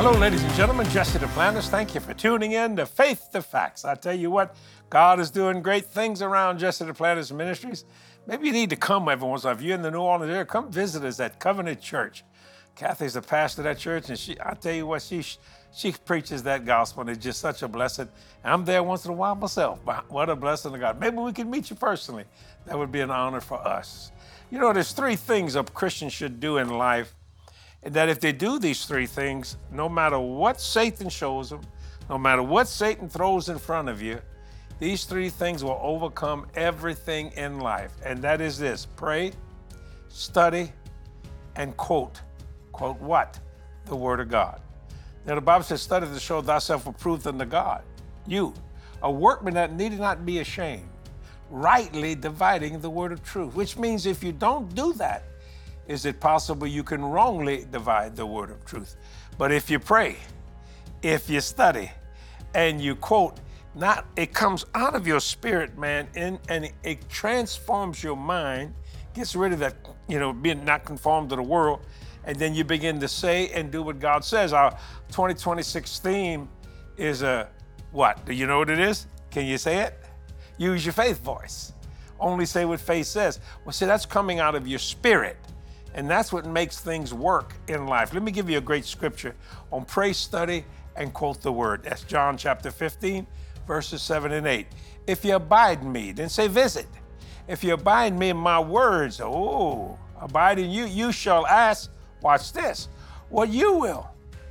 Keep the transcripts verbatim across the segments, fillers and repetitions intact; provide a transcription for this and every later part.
Hello, ladies and gentlemen. Jesse Duplantis. Thank you for tuning in to Faith to Facts. I tell you what, God is doing great things around Jesse Duplantis Ministries. Maybe you need to come every once in a while. If you're in the New Orleans area, come visit us at Covenant Church. Kathy's the pastor of that church, and she, I tell you what, she she preaches that gospel, and it's just such a blessing. And I'm there once in a while myself, but what a blessing of God. Maybe we can meet you personally. That would be an honor for us. You know, there's three things a Christian should do in life, and that if they do these three things, no matter what Satan shows them, no matter what Satan throws in front of you, these three things will overcome everything in life. And that is this: pray, study, and quote. Quote what? The Word of God. Now the Bible says, study to show thyself approved unto God. You, a workman that need not be ashamed, rightly dividing the word of truth. Which means if you don't do that, is it possible you can wrongly divide the word of truth? But if you pray, if you study, and you quote, not it comes out of your spirit, man, and, and it, it transforms your mind, gets rid of that, you know, being not conformed to the world, and then you begin to say and do what God says. Our twenty twenty-six theme is a what? Do you know what it is? Can you say it? Use your faith voice. Only say what faith says. Well, see, that's coming out of your spirit. And that's what makes things work in life. Let me give you a great scripture on pray, study, and quote the word. That's John chapter fifteen, verses seven and eight. If you abide in me, then say visit. If you abide in me in my words, oh, abide in you, you shall ask, watch this, what you will.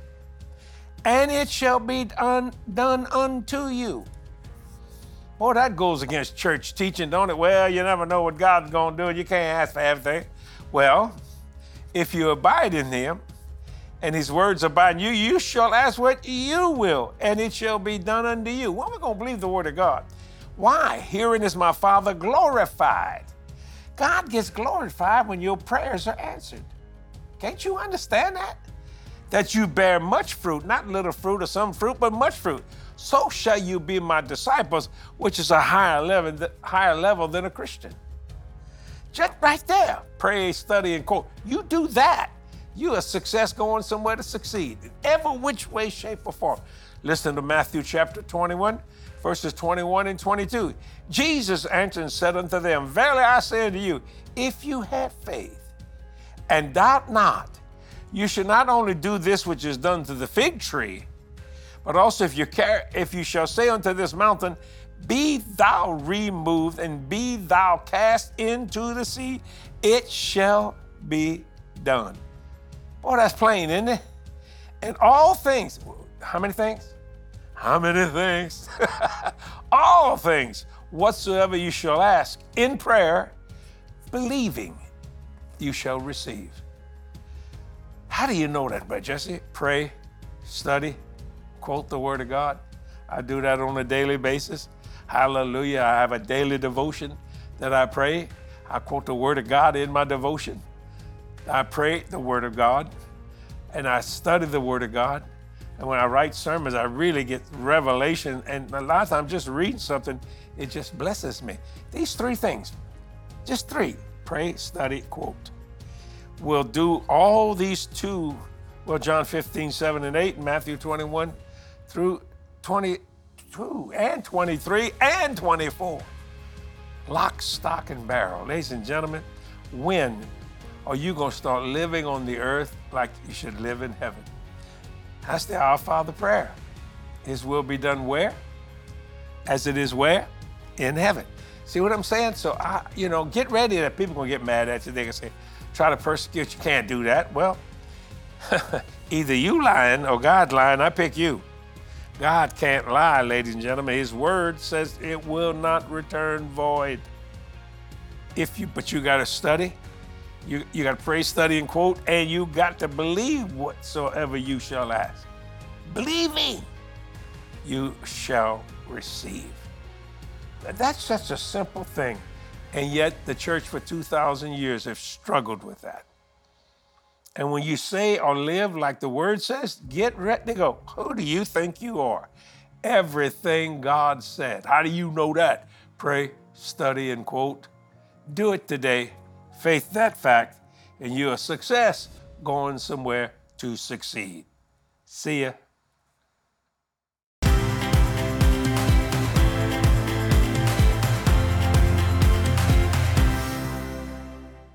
And it shall be un- done unto you. Boy, that goes against church teaching, don't it? Well, you never know what God's going to do. You can't ask for everything. Well, if you abide in him, and his words abide in you, you shall ask what you will, and it shall be done unto you. Why am I going to believe the word of God? Why? Herein is my Father glorified. God gets glorified when your prayers are answered. Can't you understand that? That you bear much fruit, not little fruit or some fruit, but much fruit. So shall you be my disciples, which is a higher level, higher level than a Christian. Just right there, pray, study, and quote. You do that, you a success going somewhere to succeed in every which way, shape, or form. Listen to Matthew chapter twenty-one, verses twenty-one and twenty-two. Jesus answered and said unto them, verily I say unto you, if you have faith and doubt not, you should not only do this which is done to the fig tree, but also if you care, if you shall say unto this mountain, be thou removed and be thou cast into the sea, it shall be done. Boy, that's plain, isn't it? And all things, how many things? How many things? All things, whatsoever you shall ask in prayer, believing, you shall receive. How do you know that, Brother Jesse? Pray, study, quote the word of God. I do that on a daily basis. Hallelujah. I have a daily devotion that I pray. I quote the word of God in my devotion. I pray the word of God, and I study the word of God. And when I write sermons, I really get revelation. And a lot of times just reading something, it just blesses me. These three things, just three, pray, study, quote. We'll do all these two, well, John fifteen, seven and eight, Matthew twenty-one through twenty-two and twenty-three and twenty-four. Lock, stock, and barrel. Ladies and gentlemen, when are you going to start living on the earth like you should live in heaven? That's the Our Father prayer. His will be done where? As it is where? In heaven. See what I'm saying? So, I, you know, get ready that people are going to get mad at you. They're going to say, try to persecute you. Can't do that. Well, either you lying or God lying. I pick you. God can't lie, ladies and gentlemen. His word says it will not return void. If you, but you got to study. You, you got to pray, study, and quote, and you got to believe whatsoever you shall ask. Believing, you shall receive. That's such a simple thing. And yet the church for two thousand years have struggled with that. And when you say or live like the word says, get ready to go. Who do you think you are? Everything God said. How do you know that? Pray, study, and quote. Do it today. Faith that fact, and you're a success going somewhere to succeed. See ya.